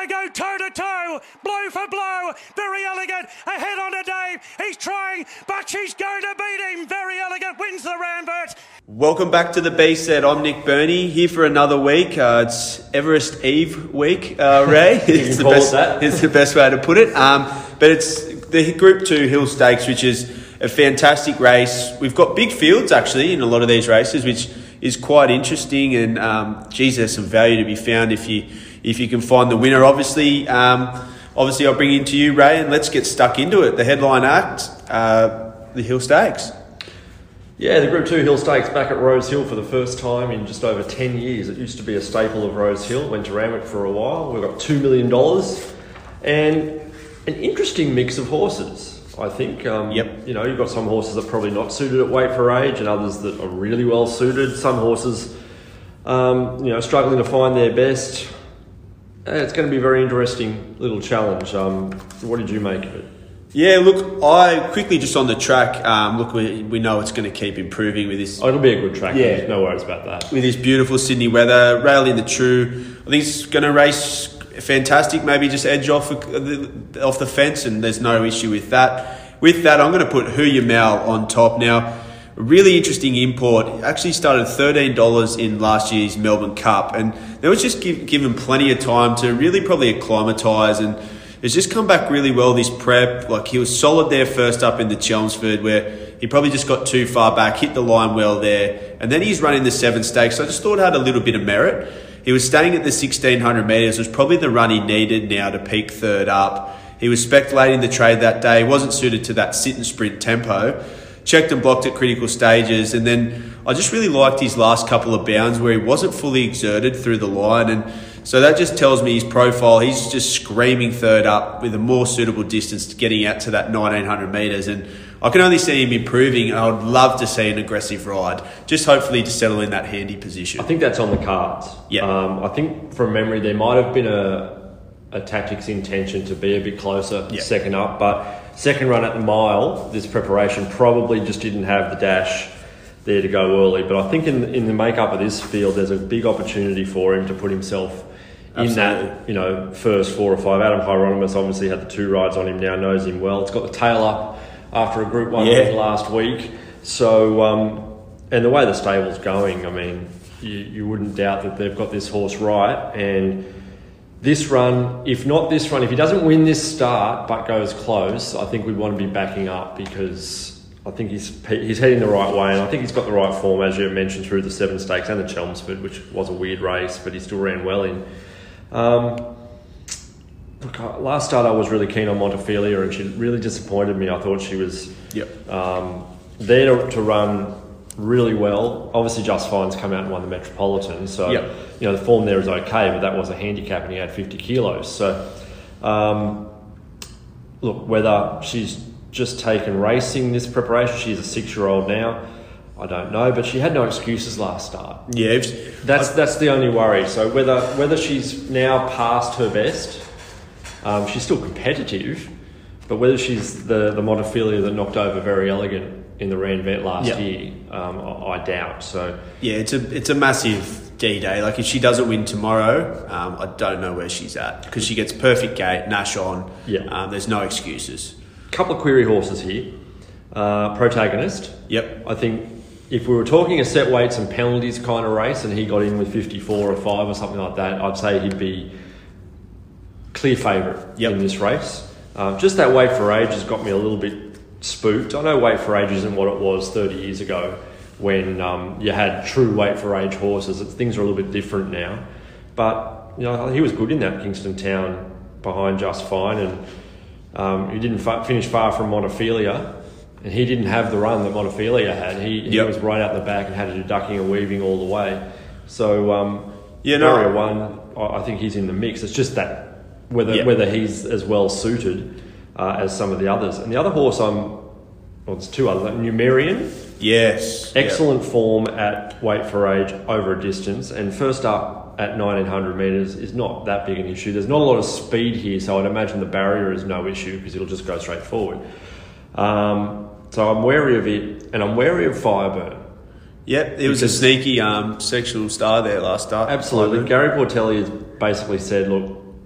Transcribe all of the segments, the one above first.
They go toe to toe, blow for blow. Very Elegant ahead on to Dave. He's trying, but she's going to beat him. Very Elegant wins the Rambert. Welcome back to the B-Set. I'm Nick Burney, here for another week. It's Everest Eve week, Ray. It's the best way to put it. But it's the Group 2 Hill Stakes, which is a fantastic race. We've got big fields, actually, in a lot of these races, which is quite interesting. And, there's some value to be found if you can find the winner. Obviously, I'll bring it to you, Ray, and let's get stuck into it. The headline act, the Hill Stakes. Yeah, the Group 2 Hill Stakes back at Rose Hill for the first time in just over 10 years. It used to be a staple of Rose Hill, went to Randwick for a while. We've got $2 million and an interesting mix of horses, I think. Yep. You know, you've got some horses that are probably not suited at weight for age and others that are really well suited. Some horses, struggling to find their best. It's going to be a very interesting little challenge. What did you make of it? Yeah, look, I quickly just on the track, we know it's going to keep improving with this. Oh, it'll be a good track. Yeah. No worries about that. With this beautiful Sydney weather, Rail in the True, I think it's going to race fantastic, maybe just edge off the fence, and there's no issue with that. With that, I'm going to put Who You Mal on top. Now, a really interesting import. It actually started $13 in last year's Melbourne Cup, and they was just given plenty of time to really probably acclimatise, and it's just come back really well this prep. Like, he was solid there first up in the Chelmsford, where he probably just got too far back, hit the line well there, and then he's running the 7 stakes. So I just thought it had a little bit of merit. He was staying at the 1,600 metres. It was probably the run he needed now to peak third up. He was speculating the trade that day. Wasn't suited to that sit and sprint tempo. Checked and blocked at critical stages, and then I just really liked his last couple of bounds where he wasn't fully exerted through the line, and so that just tells me his profile. He's just screaming third up with a more suitable distance to getting out to that 1,900 metres, and I can only see him improving, and I would love to see an aggressive ride, just hopefully to settle in that handy position. I think that's on the cards. Yeah. I think from memory there might have been a tactics intention to be a bit closer second up, but second run at the mile, this preparation probably just didn't have the dash there to go early. But I think in the makeup of this field, there's a big opportunity for him to put himself in that, first 4 or 5. Adam Hieronymus obviously had the 2 rides on him now, knows him well. It's got the tail up after a Group 1 win last week. So, and the way the stable's going, I mean, you wouldn't doubt that they've got this horse right. And this run, if he doesn't win this start but goes close, I think we'd want to be backing up, because I think he's heading the right way, and I think he's got the right form, as you mentioned, through the 7 stakes and the Chelmsford, which was a weird race, but he still ran well in. Last start I was really keen on Montefilia, and she really disappointed me. I thought she was there to run really well. Obviously, Just Fine's come out and won the Metropolitan, so the form there is okay, but that was a handicap, and he had 50 kilos. So, look, whether she's just taken racing this preparation, she's a 6-year-old now, I don't know, but she had no excuses last start. Yeah, that's the only worry. So whether she's now past her best, she's still competitive, but whether she's the Montefilia that knocked over Very Elegant in the Randvet last year, I doubt. So yeah, it's a massive D-Day. Like, if she doesn't win tomorrow, I don't know where she's at, because she gets perfect gate, Nash on. There's no excuses. Couple of query horses here. Protagonist. Yep. I think if we were talking a set weights and penalties kind of race, and he got in with 54 or 5 or something like that, I'd say he'd be clear favourite in this race. Just that weight for age has got me a little bit spooked. I know weight for age isn't what it was 30 years ago when you had true weight for age horses. Things are a little bit different now. But he was good in that Kingston Town behind Just Fine, and he didn't finish far from Montefilia, and he didn't have the run that Montefilia had. He was right out the back and had to do ducking and weaving all the way. So Barrier 1, I think he's in the mix. It's just that whether he's as well suited as some of the others. And the other horse, there's 2 others, Numerian. Yes. Excellent form at weight for age over a distance, and first up at 1,900 metres is not that big an issue. There's not a lot of speed here, so I'd imagine the barrier is no issue, because it'll just go straight forward. So I'm wary of it, and I'm wary of Fireburn. Yep, it was a sneaky sectional star there last start. Absolutely. Gary Portelli has basically said, look,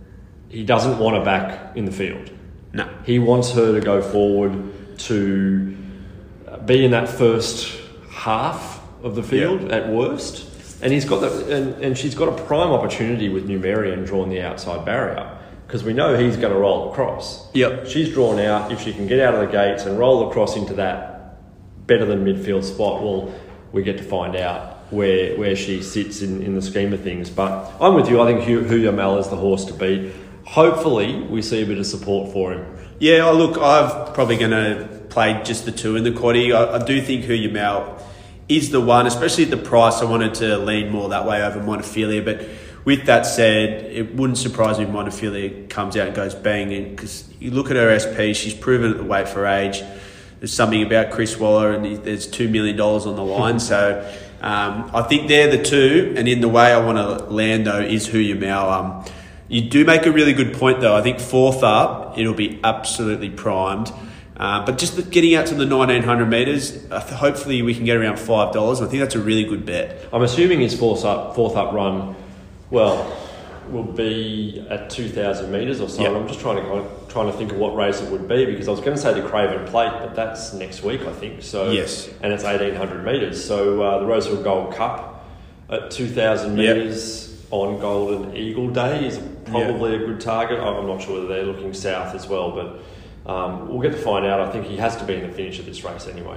he doesn't want her back in the field. No. He wants her to go forward to be in that first half of the field at worst. And he's got and she's got a prime opportunity with Numerian drawing the outside barrier, because we know he's going to roll across. Yep. She's drawn out. If she can get out of the gates and roll across into that better than midfield spot, well, we get to find out where she sits in the scheme of things. But I'm with you. I think Hu Yamal is the horse to beat. Hopefully, we see a bit of support for him. Yeah, look, I'm probably going to play just the 2 in the quaddie. I do think Hu Yamal is the one, especially at the price. I wanted to lean more that way over Montefilia, but with that said, it wouldn't surprise me if Montefilia comes out and goes bang, because you look at her SP, she's proven at the weight for age. There's something about Chris Waller, and there's $2 million on the line. So I think they're the 2, and in the way I want to land, though, is Hu Yamal. You do make a really good point, though. I think 4th up, it'll be absolutely primed. But just getting out to the 1,900 metres, hopefully we can get around $5. I think that's a really good bet. I'm assuming his fourth up run, will be at 2,000 metres or so. Yep. I'm just trying to think of what race it would be, because I was going to say the Craven Plate, but that's next week, I think. So yes, and it's 1,800 metres. So the Rosehill Gold Cup at 2,000 metres on Golden Eagle Day is probably a good target. I'm not sure whether they're looking south as well, but we'll get to find out. I think he has to be in the finish of this race anyway.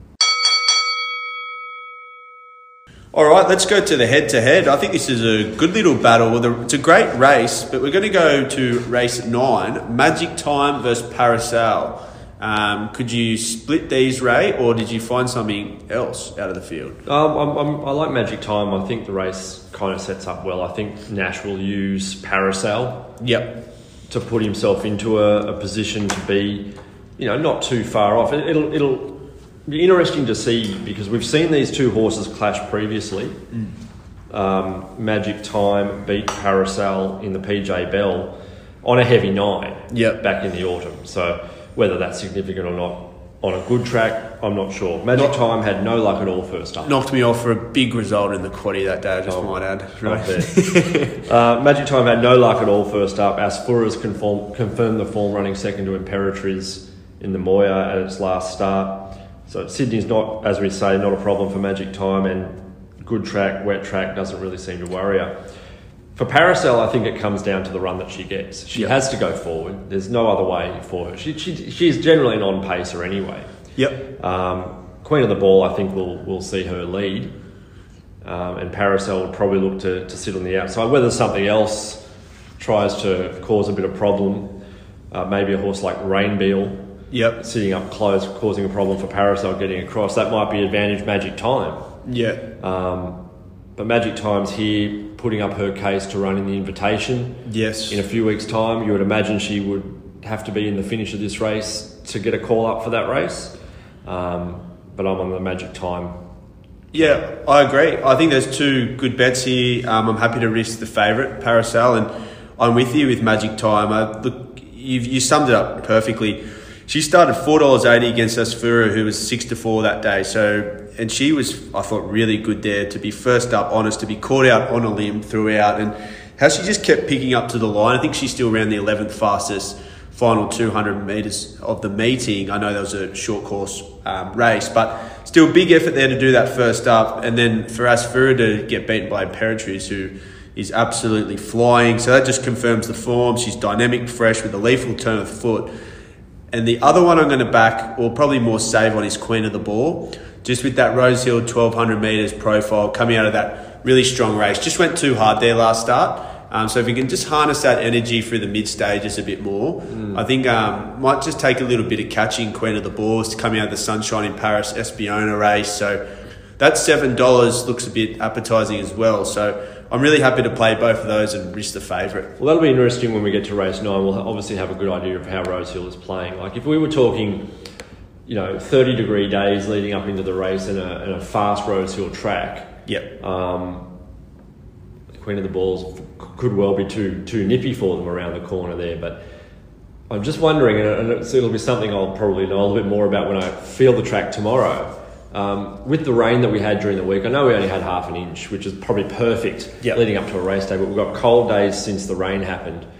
All right, let's go to the head-to-head. I think this is a good little battle. It's a great race, but we're going to go to race 9, Magic Time versus Parasol. Could you split these, Ray, or did you find something else out of the field? I like Magic Time. I think the race kind of sets up well. I think Nash will use Parasol to put himself into a position to be, not too far off. It'll be interesting to see, because we've seen these 2 horses clash previously. Magic Time beat Parasol in the PJ Bell on a heavy 9 back in the autumn. So whether that's significant or not on a good track, I'm not sure. Magic Time had no luck at all first up. Knocked me off for a big result in the quaddie that day, I just might add. Right. Magic Time had no luck at all first up. Asfura's confirmed the form, running second to Imperatriz in the Moya at its last start. So Sydney's not, as we say, not a problem for Magic Time, and good track, wet track doesn't really seem to worry her. For Parasol, I think it comes down to the run that she gets. She has to go forward. There's no other way for her. She's generally an on-pacer anyway. Queen of the Ball, I think, we'll see her lead. And Parasol would probably look to sit on the outside. Whether something else tries to cause a bit of problem, maybe a horse like Rainbeal, sitting up close, causing a problem for Parasol getting across. That might be advantage Magic Time. But Magic Time's here, putting up her case to run in the Invitation. In a few weeks' time, you would imagine she would have to be in the finish of this race to get a call up for that race. But I'm on the Magic Time. Yeah, I agree. I think there's 2 good bets here. I'm happy to risk the favourite, Parasol, and I'm with you with Magic Time. Look, you summed it up perfectly. She started $4.80 against Asfura, who was 6-4 that day. And she was, I thought, really good there to be first up, honest, to be caught out on a limb throughout, and how she just kept picking up to the line. I think she still ran the 11th fastest final 200 metres of the meeting. I know there was a short course race, but still big effort there to do that first up. And then for Asfura to get beaten by Imperatriz, who is absolutely flying. So that just confirms the form. She's dynamic, fresh, with a lethal turn of the foot. And the other one I'm going to back, or probably more save on, is Queen of the Ball. Just with that Rosehill 1,200 metres profile coming out of that really strong race. Just went too hard there last start. So if we can just harness that energy through the mid-stages a bit more, I think might just take a little bit of catching Queen of the Ball coming out of the Sunshine in Paris Espiona race. So that $7 looks a bit appetising as well. So I'm really happy to play both of those and risk the favourite. Well, that'll be interesting when we get to race 9. We'll obviously have a good idea of how Rosehill is playing. Like if we were talking, 30-degree days leading up into the race and a fast Rosehill track, Queen of the Balls could well be too nippy for them around the corner there. But I'm just wondering, and it'll be something I'll probably know a little bit more about when I feel the track tomorrow. With the rain that we had during the week, I know we only had half an inch, which is probably perfect leading up to a race day, but we've got cold days since the rain happened.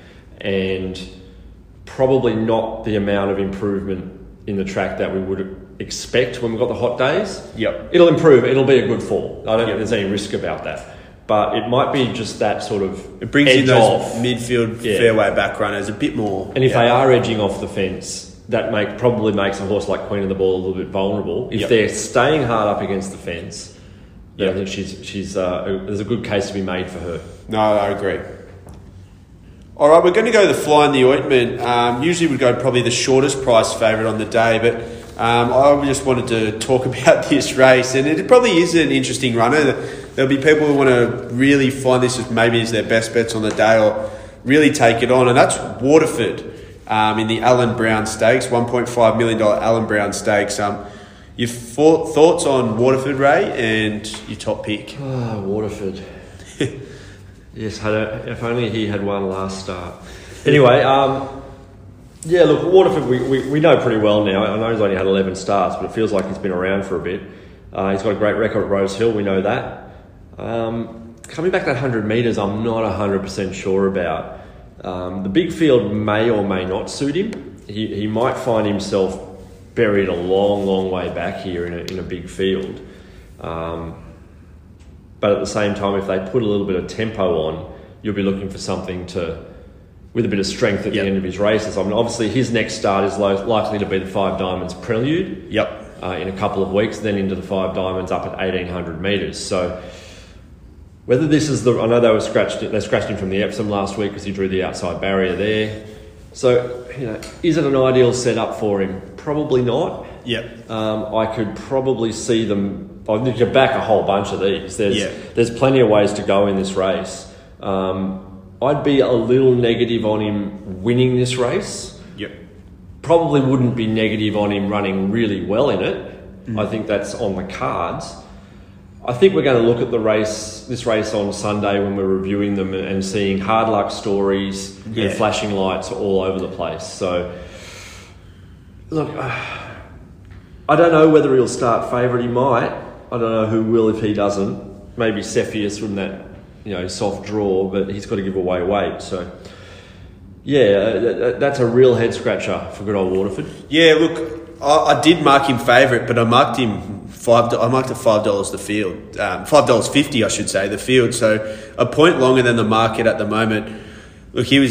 and probably not the amount of improvement in the track that we would expect when we've got the hot days. Yep. It'll improve. It'll be a good fall. I don't think there's any risk about that. But it might be just that sort of It brings edge in those off. midfield fairway back runners a bit more. And if they are edging off the fence, that probably makes a horse like Queen of the Ball a little bit vulnerable. If they're staying hard up against the fence, I think there's a good case to be made for her. No, I agree. All right, we're going to go the fly in the ointment. Usually we'd go probably the shortest price favourite on the day, but I just wanted to talk about this race, and it probably is an interesting runner. There'll be people who want to really find this as maybe as their best bets on the day or really take it on, and that's Waterford in the Allen Brown Stakes, $1.5 million Allen Brown Stakes. Your thoughts on Waterford, Ray, and your top pick? Oh, Waterford. Yes, if only he had won last start. Anyway, look, Waterford, we know pretty well now. I know he's only had 11 starts, but it feels like he's been around for a bit. He's got a great record at Rose Hill, we know that. Coming back that 100 metres, I'm not 100% sure about. The big field may or may not suit him. He might find himself buried a long, long way back here in a big field. But at the same time, if they put a little bit of tempo on, you'll be looking for something with a bit of strength at the end of his races. I mean, obviously his next start is likely to be the Five Diamonds Prelude. In a couple of weeks, then into the Five Diamonds up at 1,800 metres. So whether this is I know they scratched him from the Epsom last week because he drew the outside barrier there. So, is it an ideal setup for him? Probably not. I could probably see them. I think you back a whole bunch of these. There's plenty of ways to go in this race. I'd be a little negative on him winning this race. Probably wouldn't be negative on him running really well in it. I think that's on the cards. I think we're going to look at this race on Sunday when we're reviewing them and seeing hard luck stories and flashing lights all over the place. So, look, I don't know whether he'll start favourite. He might. I don't know who will if he doesn't. Maybe Cepheus from that, soft draw, but he's got to give away weight. So, that's a real head scratcher for good old Waterford. Yeah, look, I did mark him favourite, but I marked him I marked it $5 the field, $5.50 I should say the field. So a point longer than the market at the moment. Look, he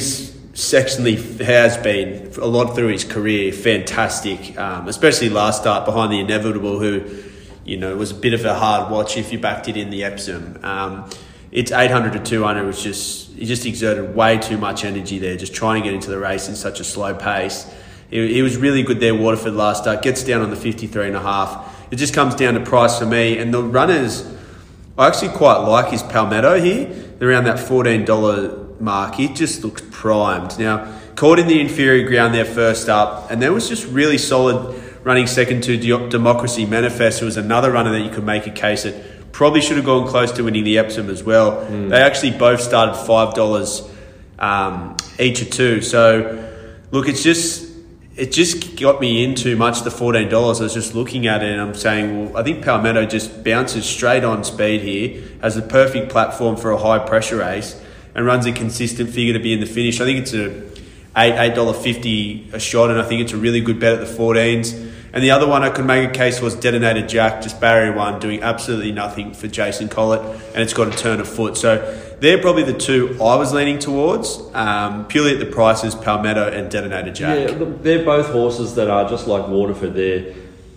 has been a lot through his career, fantastic, especially last start behind the Inevitable, who was a bit of a hard watch if you backed it in the Epsom. It's 800 to 200, which he just exerted way too much energy there, just trying to get into the race in such a slow pace. He was really good there, Waterford last start, gets down on the 53.5. It just comes down to price for me. And the runners, I actually quite like his Palmetto here. They're around that $14 mark. He just looks primed. Now, caught in the inferior ground there first up, and there was just really solid running second to Democracy Manifest, who was another runner that you could make a case that probably should have gone close to winning the Epsom as well. They actually both started $5 each or two. So, look, it just got me in too much, the $14. I was just looking at it and I'm saying, well, I think Palmetto just bounces straight on speed here, has the perfect platform for a high pressure race and runs a consistent figure to be in the finish. I think it's a $8.50 a shot, and I think it's a really good bet at the 14s. And the other one I could make a case was Detonator Jack, just barrier one, doing absolutely nothing for Jason Collett, and it's got a turn of foot. So they're probably the two I was leaning towards, purely at the prices, Palmetto and Detonator Jack. Yeah, they're both horses that are just like Waterford there.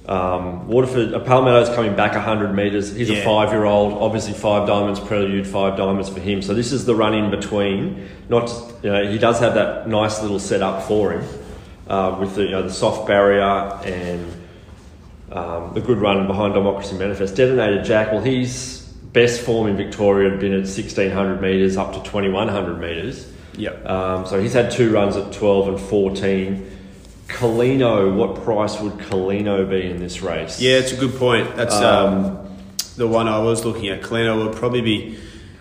Palmetto's coming back 100 metres. He's a 5-year-old. Obviously, Five Diamonds Prelude, Five Diamonds for him. So this is the run in between. He does have that nice little setup for him with the soft barrier and the good run behind Democracy Manifest. Detonator Jack, well, his best form in Victoria had been at 1,600 metres up to 2,100 metres. So he's had two runs at 12 and 14. Colino, what price would Colino be in this race? Yeah, it's a good point. That's the one I was looking at. Colino would probably be,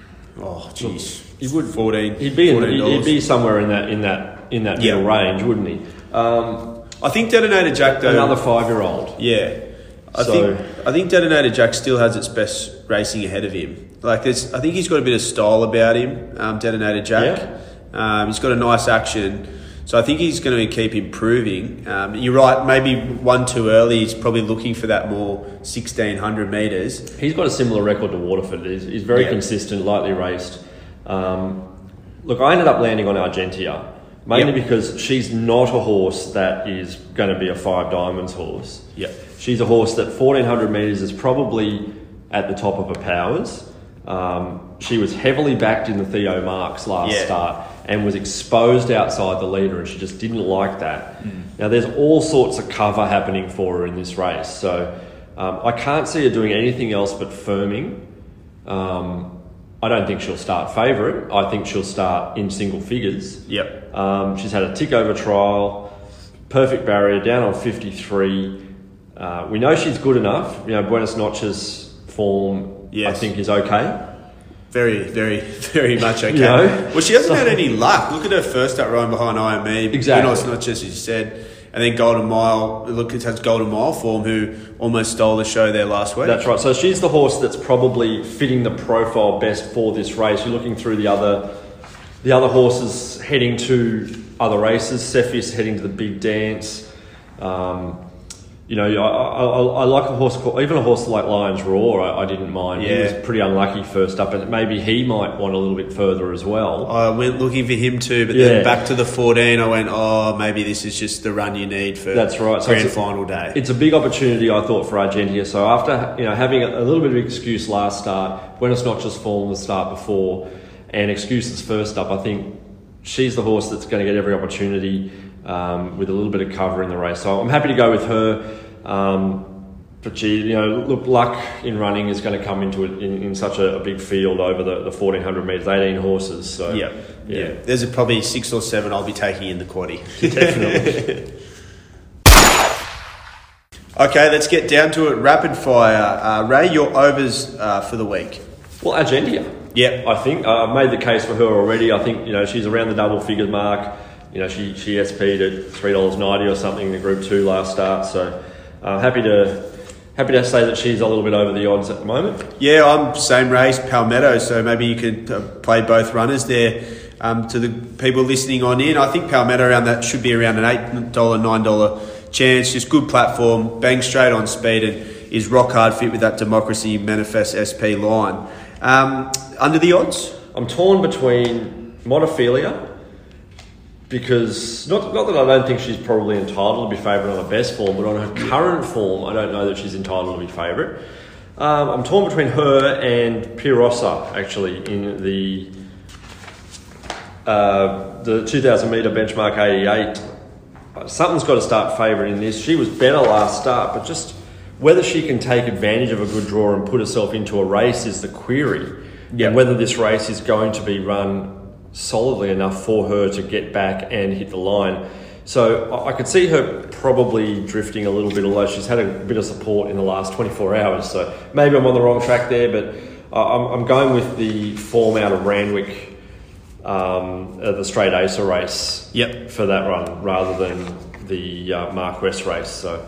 he would 14. He'd be somewhere in that middle range, wouldn't he? I think Detonator Jack though, another 5-year-old. Yeah, I think Detonator Jack still has its best racing ahead of him. I think he's got a bit of style about him, Detonator Jack. He's got a nice action. So I think he's going to keep improving. You're right, maybe one too early. He's probably looking for that more 1,600 metres. He's got a similar record to Waterford. He's very consistent, lightly raced. Look, I ended up landing on Argentia, mainly because she's not a horse that is going to be a 5 Diamonds horse. Yep. She's a horse that 1,400 metres is probably at the top of her powers. She was heavily backed in the Theo Marks last start and was exposed outside the leader, and she just didn't like that. Now, there's all sorts of cover happening for her in this race, so I can't see her doing anything else but firming. I don't think she'll start favourite. I think she'll start in single figures. Yep. She's had a tick over trial, perfect barrier, down on 53. We know she's good enough. Buenos Noches form, I think, is okay. Very, very, very much okay. Well, she hasn't had any luck. Look at her first start rowing behind IME. Exactly. It's not just as you said. And then Golden Mile. Look, it has Golden Mile form, who almost stole the show there last week. That's right. So she's the horse that's probably fitting the profile best for this race. You're looking through the other horses heading to other races. Cephas heading to the big dance. I like a horse called, even a horse like Lions Roar. I didn't mind. He was pretty unlucky first up, and maybe he might want a little bit further as well. I went looking for him too, but then back to the 14, I went, maybe this is just the run you need for grand final day. It's a big opportunity, I thought, for Argentia. So after having a little bit of excuse last start, Buenos Noches fallen the start before, and excuses first up, I think she's the horse that's going to get every opportunity. With a little bit of cover in the race. So I'm happy to go with her. But luck in running is going to come into it in such a big field over the 1,400 metres, 18 horses. So yeah. There's probably 6 or 7 I'll be taking in the quaddie. Definitely. Okay, let's get down to it. Rapid fire. Ray, your overs for the week. Well, Argentia. Yeah. I think I've made the case for her already. I think she's around the double figure mark. She SP'd at $3.90 or something in the Group 2 last start. So happy to say that she's a little bit over the odds at the moment. Yeah, I'm same race, Palmetto. So maybe you could play both runners there. To the people listening on in, I think Palmetto around that should be around an $8, $9 chance. Just good platform, bang straight on speed, and is rock hard fit with that Democracy Manifest SP line. Under the odds? I'm torn between Montefilia, because not that I don't think she's probably entitled to be favourite on her best form, but on her current form, I don't know that she's entitled to be favourite. I'm torn between her and Pirosa, actually, in the 2,000 metre benchmark 88. Something's got to start favourite in this. She was better last start, but just whether she can take advantage of a good draw and put herself into a race is the query. Yep. And whether this race is going to be run solidly enough for her to get back and hit the line. So I could see her probably drifting a little bit, although she's had a bit of support in the last 24 hours. So maybe I'm on the wrong track there, but I'm going with the form out of Randwick, the Straight Acer race for that run, rather than the Mark West race. So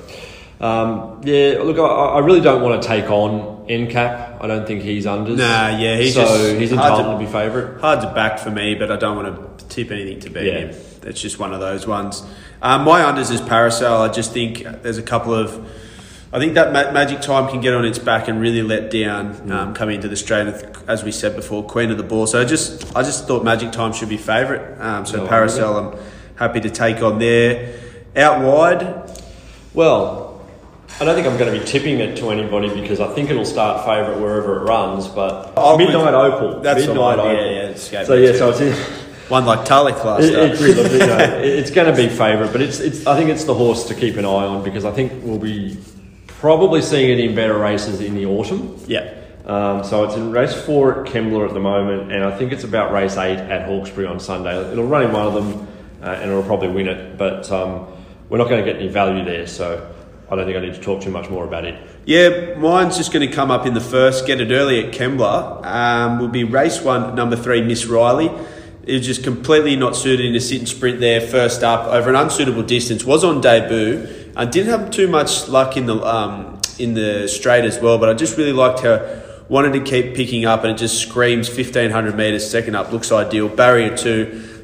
look, I really don't want to take on NCAP. I don't think he's unders. He's entitled to be favourite. Hard to back for me, but I don't want to tip anything to beat him. It's just one of those ones. My unders is Paracel. I just think there's a couple of... I think that Magic Time can get on its back and really let down coming into the straight, as we said before, Queen of the Ball. So I just thought Magic Time should be favourite. Paracel I'm happy to take on there. Out wide... Well, I don't think I'm going to be tipping it to anybody because I think it'll start favourite wherever it runs. But Midnight Opal, that's Midnight Opal. So it's in one like Talek last start. It's going to be favourite, but I think it's the horse to keep an eye on because I think we'll be probably seeing it in better races in the autumn. Yeah. So it's in race 4 at Kembla at the moment, and I think it's about race 8 at Hawkesbury on Sunday. It'll run in one of them, and it'll probably win it. But we're not going to get any value there, so I don't think I need to talk too much more about it. Yeah, mine's just going to come up in the first, get it early at Kembla. Will be race 1, number 3, Miss Riley. It was just completely not suited in a sit and sprint there, first up, over an unsuitable distance. Was on debut. Didn't have too much luck in the straight as well, but I just really liked her. Wanted to keep picking up, and it just screams 1,500 metres, second up, looks ideal. Barrier 2,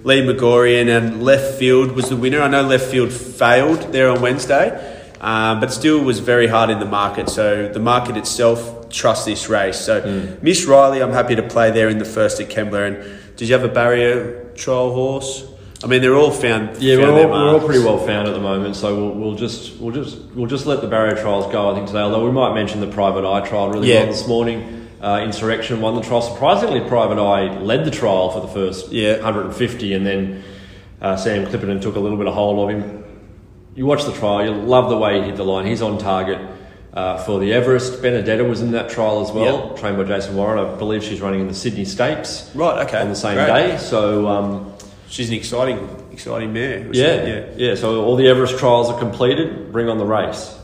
Lee Megorian, and Left Field was the winner. I know Left Field failed there on Wednesday, but still was very hard in the market. So the market itself trusts this race. So Miss Riley, I'm happy to play there in the first at Kembla. And did you have a barrier trial horse? I mean, they're all found. Yeah, found we're all pretty well found at the moment. So we'll just let the barrier trials go, I think, today. Although we might mention the Private Eye trial really well this morning. Insurrection won the trial. Surprisingly, Private Eye led the trial for the first 150, and then Sam Clipperton took a little bit of hold of him. You watch the trial, you love the way he hit the line. He's on target for the Everest. Benedetta was in that trial as well, trained by Jason Warren. I believe she's running in the Sydney Stakes. Right, okay. On the same day. So she's an exciting mare. Yeah. So all the Everest trials are completed. Bring on the race.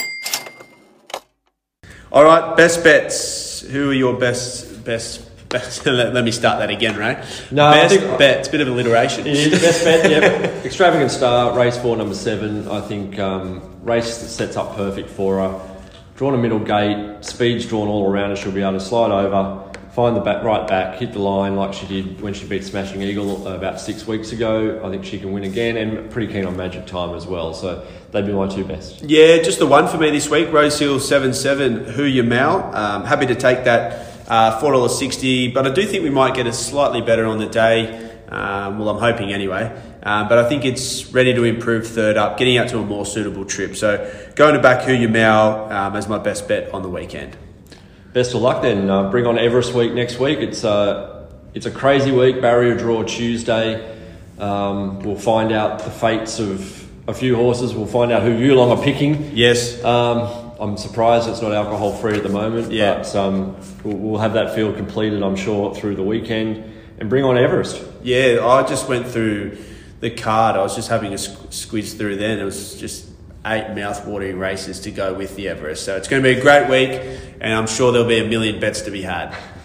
All right, best bets. Who are your best? Let me start that again, right? No, best bets. Bit of alliteration. It is best bet. Yeah, Extravagant Star, race 4, number 7. I think race that sets up perfect for her. Drawn a middle gate, speed's drawn all around her. She'll be able to slide over, find the right back, hit the line like she did when she beat Smashing Eagle about 6 weeks ago. I think she can win again, and pretty keen on Magic Time as well. So they'd be my two best. Yeah, just the one for me this week. Rosehill 7-7. Who You Mal? Happy to take that. $4.60, but I do think we might get a slightly better on the day. Well, I'm hoping anyway. But I think it's ready to improve third up, getting out to a more suitable trip. So going to back Who You Mal as my best bet on the weekend. Best of luck then. Bring on Everest week next week. It's a crazy week. Barrier draw Tuesday. We'll find out the fates of a few horses. We'll find out who Yulong are picking. Yes. I'm surprised it's not alcohol free at the moment. But we'll have that field completed, I'm sure, through the weekend, and bring on Everest. Yeah, I just went through the card. I was just having a squeeze through then. It was just 8 mouth-watering races to go with the Everest. So it's going to be a great week, and I'm sure there'll be a million bets to be had.